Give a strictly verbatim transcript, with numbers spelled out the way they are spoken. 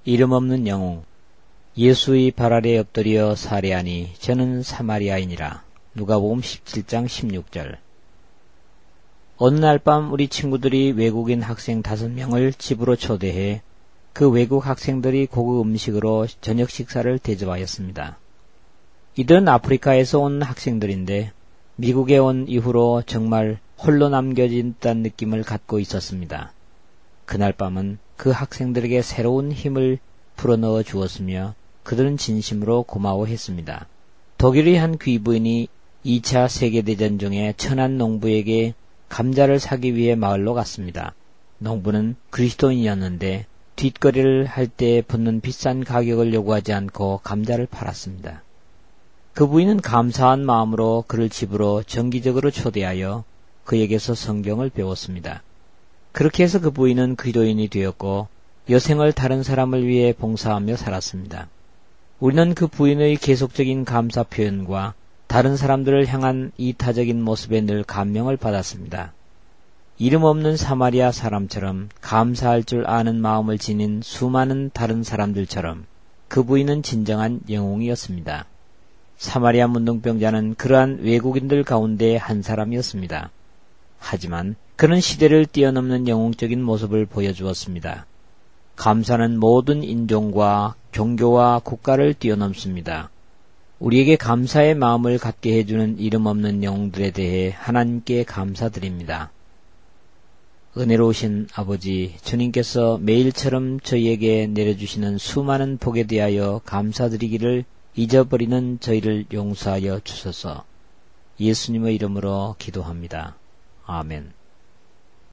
이름 없는 영웅. 예수의 발 아래 엎드려 살해하니 저는 사마리아인이라. 누가복음 십칠 장 십육 절. 어느 날 밤 우리 친구들이 외국인 학생 다섯 명을 집으로 초대해 그 외국 학생들이 고급 음식으로 저녁 식사를 대접하였습니다. 이들은 아프리카에서 온 학생들인데 미국에 온 이후로 정말 홀로 남겨진다는 느낌을 갖고 있었습니다. 그날 밤은 그 학생들에게 새로운 힘을 불어넣어 주었으며 그들은 진심으로 고마워했습니다. 독일의 한 귀부인이 이 차 세계대전 중에 천한 농부에게 감자를 사기 위해 마을로 갔습니다. 농부는 그리스도인이었는데 뒷거래를 할 때 붙는 비싼 가격을 요구하지 않고 감자를 팔았습니다. 그 부인은 감사한 마음으로 그를 집으로 정기적으로 초대하여 그에게서 성경을 배웠습니다. 그렇게 해서 그 부인은 그리스도인이 되었고 여생을 다른 사람을 위해 봉사하며 살았습니다. 우리는 그 부인의 계속적인 감사 표현과 다른 사람들을 향한 이타적인 모습에 늘 감명을 받았습니다. 이름 없는 사마리아 사람처럼 감사할 줄 아는 마음을 지닌 수많은 다른 사람들처럼 그 부인은 진정한 영웅이었습니다. 사마리아 문둥병자는 그러한 외국인들 가운데 한 사람이었습니다. 하지만 그는 시대를 뛰어넘는 영웅적인 모습을 보여주었습니다. 감사는 모든 인종과 종교와 국가를 뛰어넘습니다. 우리에게 감사의 마음을 갖게 해주는 이름 없는 영웅들에 대해 하나님께 감사드립니다. 은혜로우신 아버지, 주님께서 매일처럼 저희에게 내려주시는 수많은 복에 대하여 감사드리기를 잊어버리는 저희를 용서하여 주소서. 예수님의 이름으로 기도합니다. 아멘.